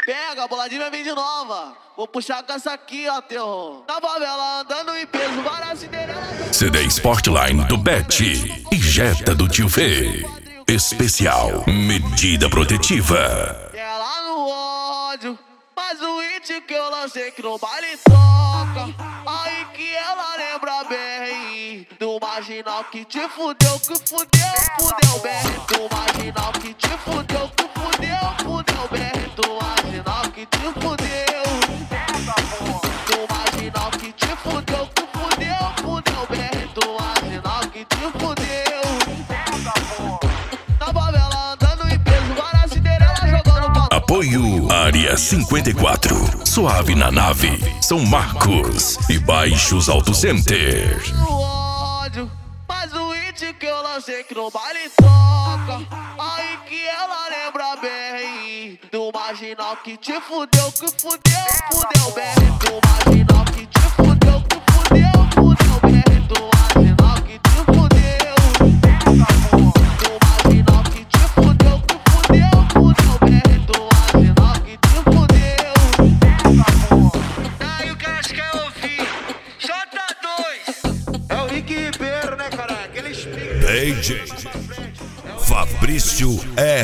Pega, boladinha vem de nova. Vou puxar com essa aqui, ó, terror. Na favela andando em peso, várias Cinderela. CD Sportline do Bet. Injeta do Tio Fê. Especial Medida Protetiva. Ela no ódio, mas o hit que eu lancei que no baile toca. Aí que ela lembra bem do marginal que te fudeu, bem. Do marginal que te fudeu, bem. Do marginal que te fudeu. Do marginal que te fudeu, bem. Do marginal que te fudeu. Na favela andando em peso, várias Cinderela jogando pra... Apoio Área 54. Suave na nave. São Marcos e Baixos Auto Center. No ódio, mas o hit que eu lancei que no baile toca. Aí que ela lembra bem do marginal que te fudeu, bem. Do marginal que te fudeu, bem. Do marginal que te fudeu. Do marginal que te fudeu, bem. Do marginal que te fudeu. Aí o cara quer ouvir J2. É o Rick Ribeiro, né, cara? Aquele DJ Fabrício